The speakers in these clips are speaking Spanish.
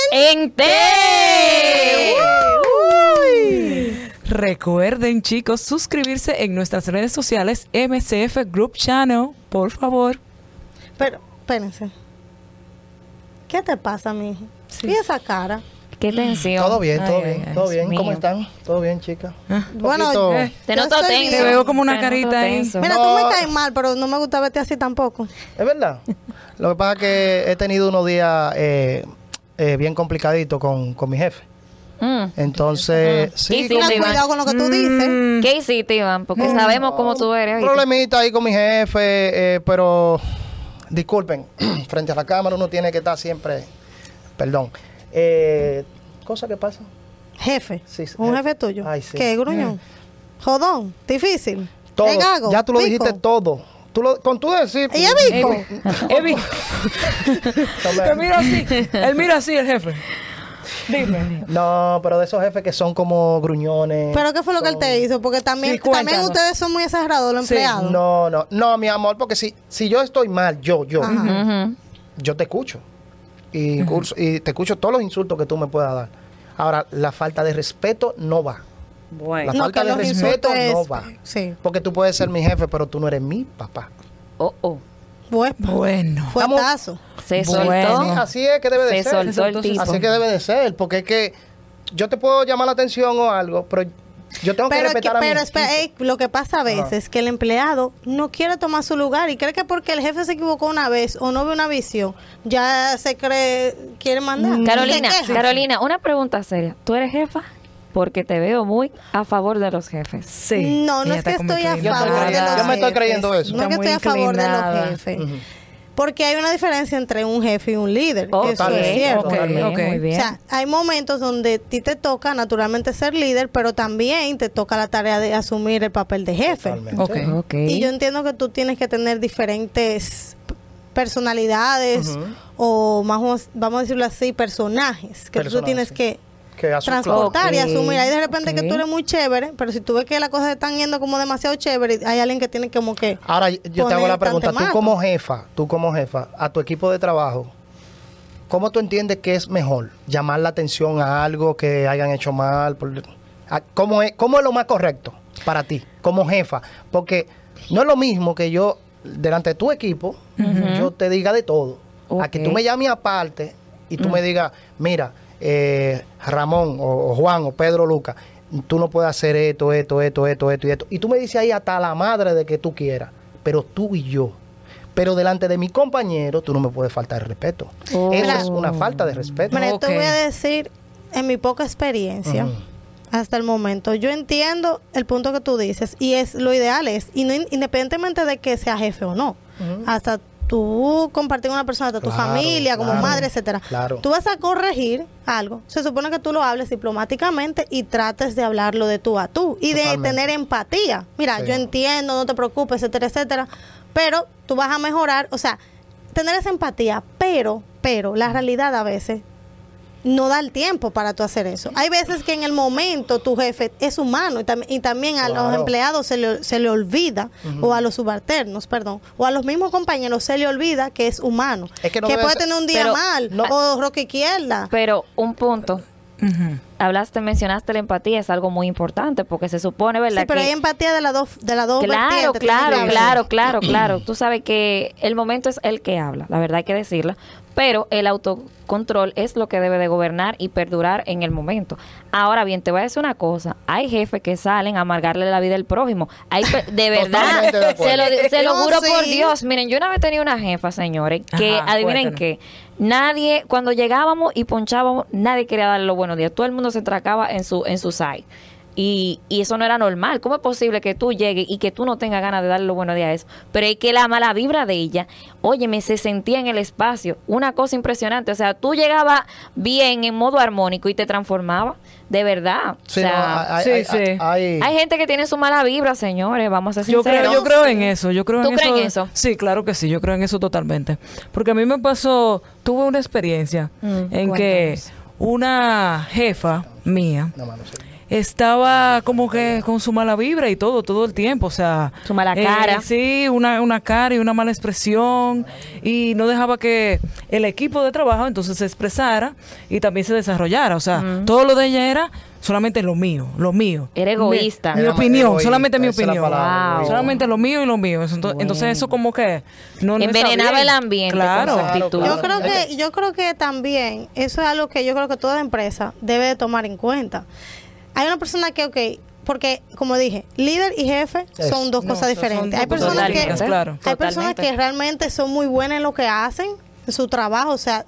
en T. Recuerden, chicos, suscribirse en nuestras redes sociales MCF Group Channel, por favor. Pero, espérense. ¿Qué te pasa, mijo? Sí. ¿Y esa cara? Qué tensión. Todo bien, todo Ay, bien, ay, todo Dios bien. ¿Cómo mío. están? ¿Todo bien, chicas? Bueno, Te yo noto estoy tenso. bien. Te veo como una Te noto carita ahí. tenso. Mira, No. tú me caes mal, pero no me gusta verte así tampoco. Es verdad. Lo que pasa es que he tenido unos días bien complicaditos con mi jefe. Entonces, sí, Sí, Ten sí, cuidado con lo que tú dices. ¿Qué hiciste, Iván? Porque sabemos cómo tú eres. ¿oíste? problemita ahí con mi jefe, pero disculpen, frente a la cámara uno tiene que estar siempre, perdón, cosa que pasa. Jefe. Sí, sí, Un jefe. jefe tuyo. Ay, sí. ¿Qué, gruñón? Jodón. Difícil. Todo, ¿Es gago? ya tú lo ¿Pico? dijiste todo. Con tú decir. ¿Ella Vico? Evi, te mira así. Él mira así, el jefe. Dime. No, pero de esos jefes que son como gruñones. ¿Pero qué fue lo que él te hizo? Porque también, Sí, cuéntanos. también ustedes son muy exagerados, los Sí, empleados. No, mi amor, porque si yo estoy mal, yo Ujú. te escucho. Y te escucho todos los insultos que tú me puedas dar. Ahora, la falta de respeto no va. Bueno. La falta que de los respeto insultes- no va. Sí. Porque tú puedes ser mi jefe, pero tú no eres mi papá. Oh. Bueno. Fuertazo. Se Bueno. soltó. Así es que debe de Se ser. soltó el tipo. Así es que debe de ser. Porque es que yo te puedo llamar la atención o algo, pero yo tengo que Pero, respetar a mi espera, equipo. lo que pasa a veces es que el empleado no quiere tomar su lugar y cree que porque el jefe se equivocó una vez o no ve una visión, ya se cree, quiere mandar. Carolina, Se queja. Carolina, una pregunta seria. ¿Tú eres jefa? Porque te veo muy a favor de los jefes. Sí. No, no Ella es que está como estoy a inclinada. favor de los Yo me estoy jefes. creyendo eso. No es que Está estoy a muy favor de inclinada. los jefes. Porque hay una diferencia entre un jefe y un líder. Ok, Eso es cierto. ok, Ok. muy bien. O sea, hay momentos donde a ti te toca naturalmente ser líder, pero también te toca la tarea de asumir el papel de jefe. Totalmente. Ok. Ok. Y yo entiendo que tú tienes que tener diferentes personalidades o más, vamos a decirlo así, personajes que tú Personajes, tienes sí. que Que a su transportar y Ok, asumir. Hay de repente que ok. tú eres muy chévere, pero si tú ves que las cosas están yendo como demasiado chévere, hay alguien que tiene como que... Ahora, yo te hago poner la pregunta, tú tantemato. como jefa, a tu equipo de trabajo, ¿cómo tú entiendes que es mejor llamar la atención a algo que hayan hecho mal? ¿Cómo es lo más correcto para ti, como jefa? Porque no es lo mismo que yo, delante de tu equipo, yo te diga de todo. A que Ok. tú me llames aparte y tú me digas, mira, Ramón o Juan o Pedro Lucas, tú no puedes hacer esto. Y tú me dices ahí hasta la madre de que tú quieras, pero tú y yo. Pero delante de mi compañero, tú no me puedes faltar el respeto. Oh. Eso Mira. es una falta de respeto. Mira, yo Ok. te voy a decir, en mi poca experiencia, Ujú. hasta el momento, yo entiendo el punto que tú dices y es lo ideal es, y no, independientemente de que sea jefe o no, hasta tú compartir con una persona, hasta tu Claro, familia, como claro, madre, etcétera. claro. Tú vas a corregir algo, se supone que tú lo hables diplomáticamente y trates de hablarlo de tú a tú y de Totalmente. tener empatía. Mira, Sí. yo entiendo, no te preocupes, etcétera, etcétera, pero tú vas a mejorar, o sea, tener esa empatía, pero la realidad a veces no da el tiempo para tú hacer eso. Hay veces que en el momento tu jefe es humano y también a los Claro. empleados se le olvida, o a los subalternos, perdón, o a los mismos compañeros se le olvida que es humano. Es que no que debe puede ser- tener un día pero- mal, no. o roca izquierda. Pero un punto. Ujú. Mencionaste la empatía, es algo muy importante porque se supone, ¿verdad? Sí, pero que hay empatía de las dos Claro, vertientes, claro, tiene que claro, haber. claro, claro. Tú sabes que el momento es el que habla, la verdad hay que decirla, pero el autocontrol es lo que debe de gobernar y perdurar en el momento. Ahora bien, te voy a decir una cosa, hay jefes que salen a amargarle la vida al prójimo. De verdad, Totalmente de acuerdo. se lo No, juro sí. por Dios. Miren, yo una vez tenía una jefa, señores, que Ajá, adivinen cuéntanos. qué, nadie, cuando llegábamos y ponchábamos, nadie quería darle los buenos días. Todo el mundo se atracaba en su side. Y eso no era normal. ¿Cómo es posible que tú llegues y que tú no tengas ganas de darle los buenos días a eso? Pero es que la mala vibra de ella, óyeme, se sentía en el espacio. Una cosa impresionante. O sea, tú llegabas bien en modo armónico y te transformaba. De verdad. Sí, o sea, no, sí, sí. hay gente que tiene su mala vibra, señores. Vamos a ser Yo sinceros. creo en eso. Yo creo ¿Tú en crees eso. en eso? Sí, claro que sí. Yo creo en eso totalmente. Porque a mí me pasó, tuve una experiencia en que cuéntanos. una jefa mía, No, mano, sí. estaba como que con su mala vibra y todo el tiempo, o sea, Su mala cara. sí, una cara y una mala expresión, y no dejaba que el equipo de trabajo entonces se expresara y también se desarrollara, o sea, todo lo de ella era solamente lo mío. Era egoísta. Mi Era opinión, egoísta, solamente mi esa es la opinión. palabra, Wow. Solamente lo mío y lo mío. Entonces eso como que no está Envenenaba bien. el ambiente Claro. con su actitud. Yo creo que también eso es algo que yo creo que toda empresa debe de tomar en cuenta. Hay una persona que, porque como dije, líder y jefe son dos No, cosas son diferentes. dos Hay cosas personas que distintas, claro. hay personas Totalmente. que realmente son muy buenas en lo que hacen, en su trabajo, o sea,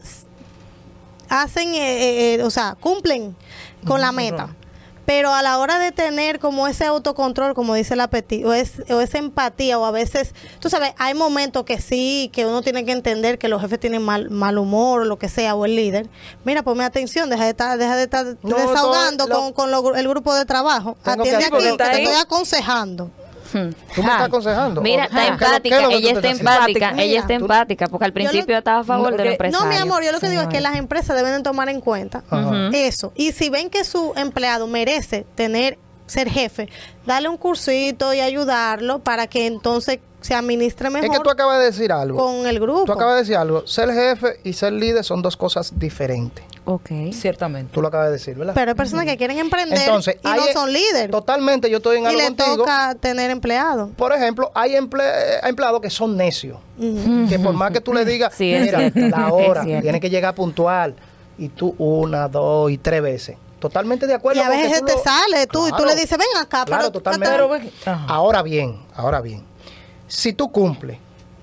hacen, o sea, cumplen con la meta. Pero a la hora de tener como ese autocontrol, como dice la Petit, o esa empatía, o a veces, tú sabes, hay momentos que sí, que uno tiene que entender que los jefes tienen mal humor o lo que sea, o el líder. Mira, ponme atención, deja de estar No, desahogando todo con el grupo de trabajo. Tengo que Atiende hacer- aquí, que está te ahí. estoy aconsejando. ¿Tú me estás aconsejando? Mira, ¿O está qué es lo que empática, tú ella estás está haciendo? empática, Mira, ella está tú- empática, porque al principio estaba a favor del empresario. No, mi amor, yo lo que digo es que Señores. las empresas deben de tomar en cuenta Ajá. eso. Y si ven que su empleado merece ser jefe, darle un cursito y ayudarlo para que entonces se administre Es que mejor tú acabas de decir algo. con el grupo. Tú acabas de decir algo. Ser jefe y ser líder son dos cosas diferentes. Ok. Ciertamente. Tú lo acabas de decir, ¿verdad? Pero hay personas que quieren emprender Entonces, y no son líderes. Totalmente, yo estoy en Y algo le contigo. toca tener empleados. Por ejemplo, hay empleados que son necios. Que por más que tú le digas, Sí, es mira, cierto, la hora, es cierto. tiene que llegar puntual. Y tú 1, 2 y 3 veces. Totalmente de Y acuerdo. a veces porque tú te lo- sale tú y tú Claro. le dices, ven acá, Claro, pero totalmente. Pero ven- ajá. Ahora bien, si tú cumples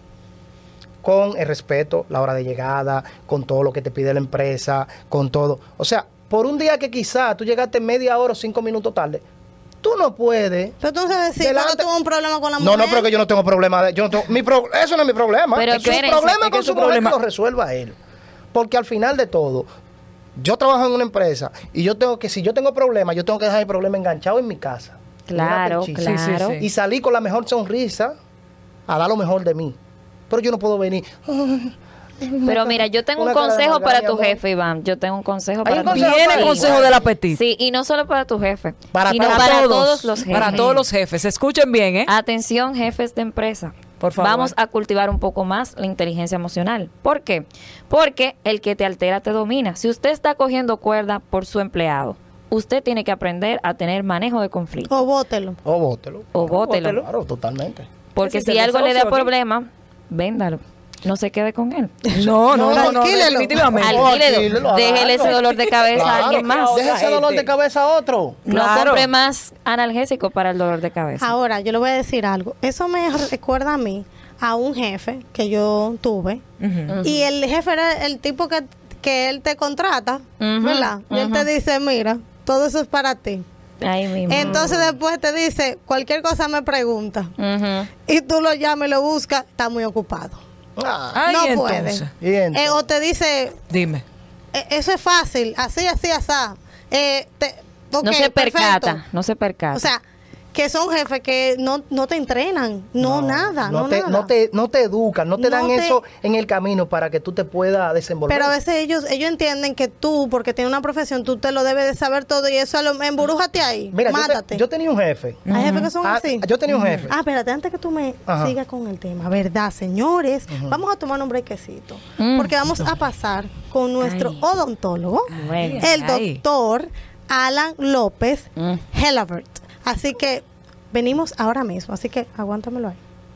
con el respeto, la hora de llegada, con todo lo que te pide la empresa, con todo. O sea, por un día que quizás tú llegaste media hora o 5 minutos tarde, tú no puedes. Pero tú no sabes si cuando Delante- tuvo un problema con la No, mujer. no, pero que yo no tengo problema. Eso no es mi problema. Pero es su espérense, problema es que con su su mujer, problema- que lo resuelva él. Porque al final de todo, yo trabajo en una empresa y si yo tengo problemas, yo tengo que dejar el problema enganchado en mi casa. Claro, Mira qué chiste. claro. Sí, sí, sí. Y salí con la mejor sonrisa a dar lo mejor de mí. Pero yo no puedo venir. Pero mira, yo tengo un Una cara de consejo amargada, para tu mi amor. jefe, Iván. Yo tengo un consejo Hay para un tu consejo jefe. Viene el consejo del apetito. Sí, y no solo para tu jefe, Para sino todos. para todos los jefes. Para todos los jefes. Escuchen bien, ¿eh? Atención, jefes de empresa. Por favor. Vamos a cultivar un poco más la inteligencia emocional. ¿Por qué? Porque el que te altera te domina. Si usted está cogiendo cuerda por su empleado, usted tiene que aprender a tener manejo de conflicto. O bótelo. O bótelo. O bótelo. Claro, totalmente. Porque Sí, si te algo le da desahucio aquí. problema, véndalo. No se quede con él. No, alquílelo. definitivamente. Alquílelo. Déjele ese dolor de cabeza a Claro, alguien más. Deja ese dolor de cabeza a otro. No Claro. compre más analgésico para el dolor de cabeza. Ahora, yo le voy a decir algo. Eso me recuerda a mí, a un jefe que yo tuve. Ujú. Y el jefe era el tipo que él te contrata, Ujú, ¿verdad? Y él te dice, mira, todo eso es para ti. Ay, mi madre. Entonces después te dice, cualquier cosa me pregunta. Ujú. Y tú lo llamas y lo buscas, está muy ocupado. Ah, Ay, no entonces. puede. y entonces, O te dice, Dime. eso es fácil, así, asá. No Ok, se percata, perfecto. no se percata. O sea, que son jefes que no te entrenan, nada. no te educan, no te dan No te- eso en el camino para que tú te puedas desenvolver. Pero a veces ellos entienden que tú, porque tienes una profesión, tú te lo debes de saber todo y eso emburújate ahí, Mira, mátate. yo tenía un jefe. Hay jefes que son así. Yo tenía un jefe. Ah, espérate, antes que tú me Ajá. sigas con el tema, ¿verdad, señores? Vamos a tomar un brequecito, porque vamos a pasar con nuestro Ay. odontólogo, Bueno. el Ay. doctor Alan López Mm. Hellavert. Así que venimos ahora mismo, así que aguántamelo ahí.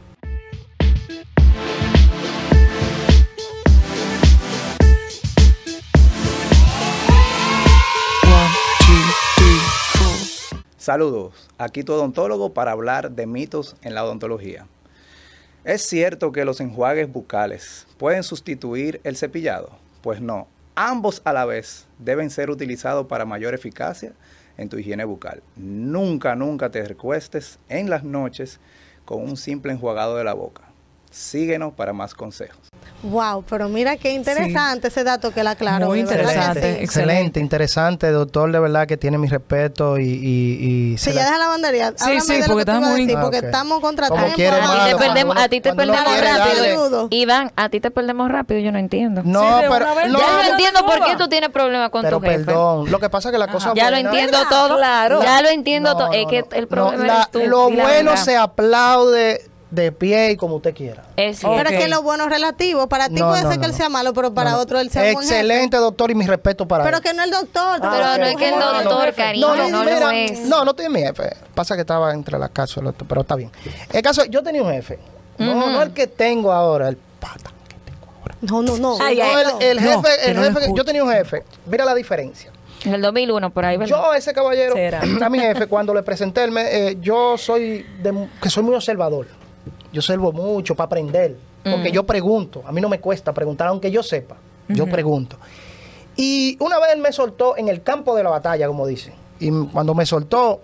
Saludos, aquí tu odontólogo para hablar de mitos en la odontología. ¿Es cierto que los enjuagues bucales pueden sustituir el cepillado? Pues no, ambos a la vez deben ser utilizados para mayor eficacia en tu higiene bucal. Nunca te recuestes en las noches con un simple enjuagado de la boca. Síguenos para más consejos. Wow, pero mira qué interesante ese dato que la aclaró. Muy de verdad que interesante. sí. Excelente, interesante, doctor, de verdad que tiene mi respeto y Sí, ya deja la bandería. Sí, Háblame sí, de lo porque que tú ibas a estamos muy- decir, porque Ok. estamos contra Como tiempo. quiere, Ajá. hermano. A ti te cuando perdemos, uno- a ti te cuando uno perdemos quiere rápido. darle- Iván, a ti te perdemos rápido, yo no entiendo. No, Sí, de pero una vez no, ya yo no, entiendo no, por no. qué tú tienes problemas con pero tu jefe. perdón, lo que pasa es que la cosa Ya lo buena- entiendo ¿Verdad? todo. Claro. Ya lo entiendo No, todo. no, Es que no. el No, problema es tú. lo Di la bueno verdad. se aplaude de pie y como usted quiera. Es cierto. Pero es Ok. que lo bueno es relativo. Para ti No, puede no, ser no, que él no. sea malo, pero para No, no. otro él sea un buen jefe. Excelente, doctor, y mi respeto para Pero él. que no el doctor. Pero no es que el doctor, cariño, no lo es. No, no tiene mi jefe. Pasa que estaba entre las casas, el otro, pero está bien. El caso, yo tenía un jefe. No el que tengo ahora, el pata que tengo ahora. No. Ay, No, el No, jefe, que el no lo jefe, yo escucho. tenía un jefe. Mira la diferencia. En el 2001, por ahí, ¿verdad? Yo a ese caballero, Será. a mi jefe, cuando le presenté, yo soy que soy muy observador. Yo observo mucho para aprender, porque yo pregunto. A mí no me cuesta preguntar, aunque yo sepa. Yo pregunto. Y una vez él me soltó en el campo de la batalla, como dicen. Y cuando me soltó,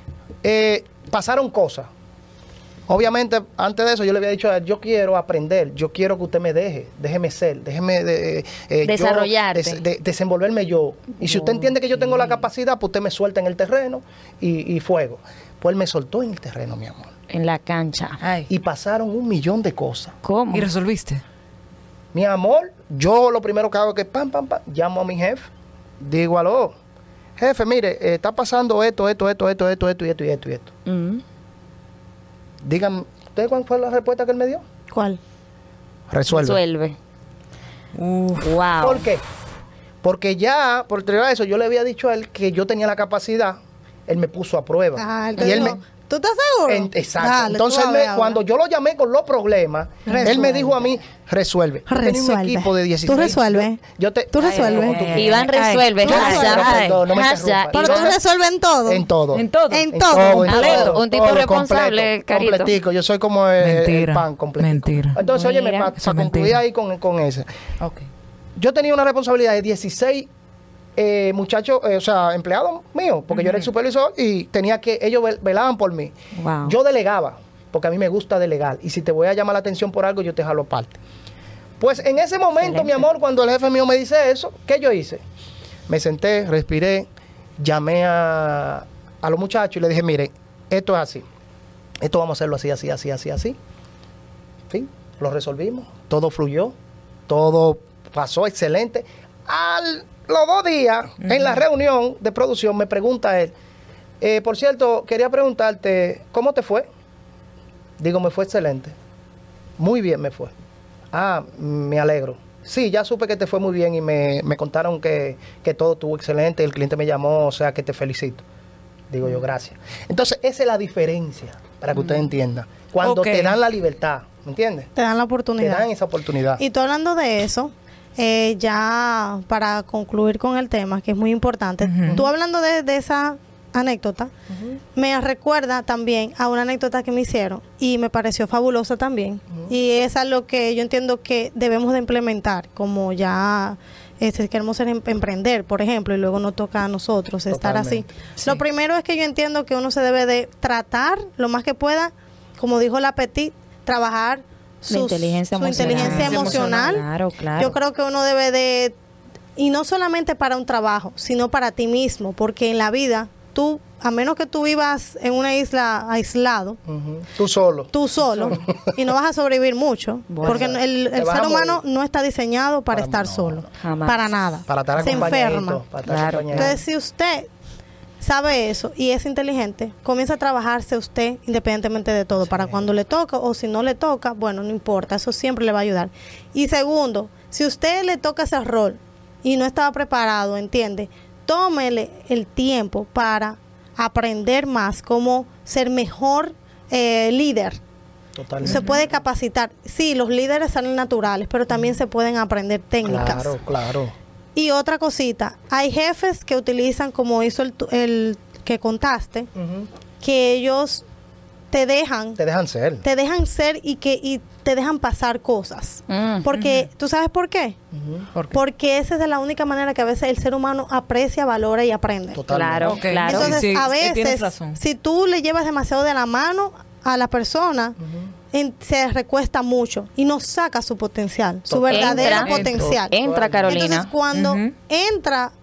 pasaron cosas. Obviamente, antes de eso, yo le había dicho a él, yo quiero aprender, yo quiero que usted me déjeme ser, déjeme Desarrollarte. desenvolverme yo. Y si usted entiende que yo tengo la capacidad, pues usted me suelta en el terreno y fuego. Pues él me soltó en el terreno, mi amor. En la cancha. Ay. Y pasaron 1.000.000 de cosas. ¿Cómo? ¿Y resolviste? Mi amor, yo lo primero que hago es que llamo a mi jefe, digo, aló, jefe, mire, está pasando esto y esto. Mm. Díganme, ¿usted cuál fue la respuesta que él me dio? ¿Cuál? Resuelve. Resuelve. Wow. ¿Por qué? Porque ya, por detrás de eso, yo le había dicho a él que yo tenía la capacidad, él me puso a prueba. Ah, él y te él dijo, me, ¿tú estás seguro? exacto. Dale, Entonces, tú a ver ahora. cuando yo lo llamé con los problemas, él me dijo a mí, resuelve. Yo tenía un Resuelve. equipo de 16. Tú resuelve. Tú resuelve. Iván resuelve. Tú resuelve. Perdón, no me Hashtag. interrumpa. Pero tú resuelves en todo. En todo. En todo. En todo. completo. Un tipo responsable, completo, Carito. completico. Yo soy como el Mentira, pan completo. mentira. Entonces, oye, Mira. para Eso es concluir mentira. ahí con ese. Ok. Yo tenía una responsabilidad de 16 muchachos, o sea, empleados míos, porque yo era el supervisor y tenía que, ellos velaban por mí. Wow. Yo delegaba, porque a mí me gusta delegar. Y si te voy a llamar la atención por algo, yo te jalo aparte. Pues en ese momento, Excelente. mi amor, cuando el jefe mío me dice eso, ¿qué yo hice? Me senté, respiré, llamé a los muchachos y le dije, mire, esto es así. Esto vamos a hacerlo así. Fin, lo resolvimos, todo fluyó, todo pasó excelente. Los 2 días, en la reunión de producción, me pregunta él, por cierto, quería preguntarte, ¿cómo te fue? Digo, me fue excelente. Muy bien me fue. Ah, me alegro. Sí, ya supe que te fue muy bien y me contaron que todo estuvo excelente, el cliente me llamó, o sea, que te felicito. Digo yo, gracias. Entonces, esa es la diferencia, para que usted entienda. Cuando Ok. te dan la libertad, ¿me entiendes? Te dan la Te oportunidad. dan esa oportunidad. Y tú hablando de eso, ya para concluir con el tema, que es muy importante, tú hablando de esa anécdota, me recuerda también a una anécdota que me hicieron y me pareció fabulosa también. Y es algo que yo entiendo que debemos de implementar, como ya si queremos emprender, por ejemplo, y luego nos toca a nosotros estar así. Totalmente. Lo primero es que yo entiendo que uno se debe de tratar lo más que pueda, como dijo la Petit, trabajar La inteligencia su emocional. inteligencia emocional. Claro, claro. Yo creo que uno debe de, y no solamente para un trabajo, sino para ti mismo, porque en la vida, tú, a menos que tú vivas en una isla aislado, Ujú. Tú solo. tú solo, y no vas a sobrevivir mucho, Bueno. porque el Te vas ser a humano morir. no está diseñado para estar No, solo, jamás. para nada. Para estar Se acompañadito, enferma. para estar Claro. acompañadito. Entonces, si usted sabe eso y es inteligente, comienza a trabajarse usted independientemente de todo, para cuando le toca o si no le toca, bueno, no importa, eso siempre le va a ayudar. Y segundo, si usted le toca ese rol y no estaba preparado, entiende, tómele el tiempo para aprender más cómo ser mejor líder. Totalmente. Se puede capacitar. Sí, los líderes salen naturales, pero también se pueden aprender técnicas. Claro, claro. Y otra cosita, hay jefes que utilizan, como hizo el que contaste, Ujú. que ellos te dejan Te dejan ser. ser y te dejan pasar cosas. Mm. Porque, ¿tú sabes por qué? Ujú. ¿Por qué? Porque esa es de la única manera que a veces el ser humano aprecia, valora y aprende. Totalmente. Claro, Ok. claro. Entonces, Sí, a tienes veces, razón. si tú le llevas demasiado de la mano a la persona, se recuesta mucho y no saca su potencial, su Total. verdadero Entra. potencial. Entra, Carolina. Entonces, cuando Ujú. entra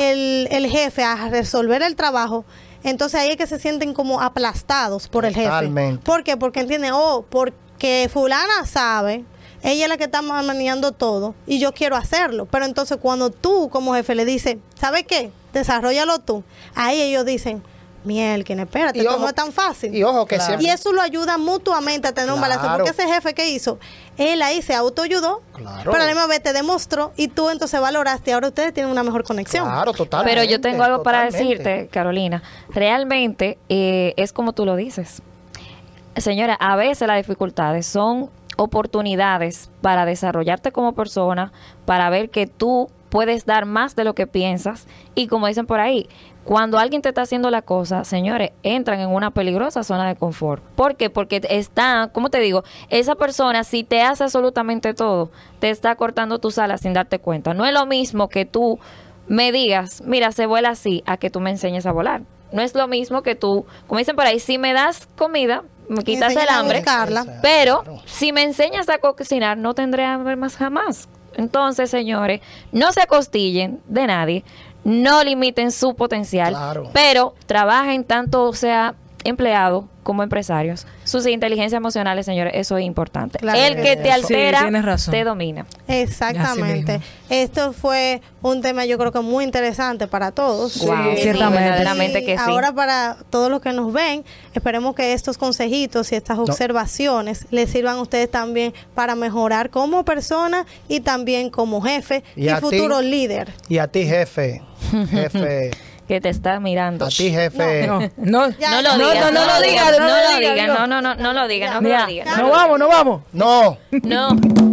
el jefe a resolver el trabajo, entonces ahí es que se sienten como aplastados por el jefe. Totalmente. ¿Por qué? Porque entienden, porque fulana sabe, ella es la que está manejando todo y yo quiero hacerlo. Pero entonces cuando tú como jefe le dices, ¿sabes qué? Desarróllalo tú. Ahí ellos dicen, mielquina, espérate, Y esto ojo- no es tan fácil. Y ojo que Claro. siempre... Y eso lo ayuda mutuamente a tener un balance. Claro. Porque ese jefe que hizo, él ahí se autoayudó, Claro. pero a la misma vez te demostró y tú entonces valoraste y ahora ustedes tienen una mejor conexión. Claro, totalmente. Pero yo tengo algo para totalmente. decirte, Carolina. Realmente es como tú lo dices. Señora, a veces las dificultades son oportunidades para desarrollarte como persona, para ver que tú puedes dar más de lo que piensas y como dicen por ahí, cuando alguien te está haciendo la cosa, señores, entran en una peligrosa zona de confort. ¿Por qué? Porque está, ¿cómo te digo? Esa persona, si te hace absolutamente todo, te está cortando tus alas sin darte cuenta. No es lo mismo que tú me digas, mira, se vuela así, a que tú me enseñes a volar. No es lo mismo que tú, como dicen por ahí, si me das comida, me quitas el enseñan a hambre, buscarla. pero Claro. si me enseñas a cocinar, no tendré hambre más jamás. Entonces, señores, no se acostillen de nadie, no limiten su potencial, Claro. pero trabajen tanto sea empleado como empresarios. Sus inteligencias emocionales, señores, eso es importante. Claro El que que sí. te altera, Sí, tienes razón. te domina. Exactamente. Así mismo. Esto fue un tema yo creo que muy interesante para todos. Sí, Wow, sí, ciertamente. verdaderamente que sí. Ahora para todos los que nos ven, esperemos que estos consejitos y estas observaciones les sirvan a ustedes también para mejorar como persona y también como jefe Y y a ti. futuro líder. Y a ti, jefe. Jefe. Que te está mirando. A ti, jefe. No, no, Ya, No lo no, digas, no lo digas, no lo digas, Dios. no lo digas, no Mira, lo digas. no vamos, no vamos. No. No.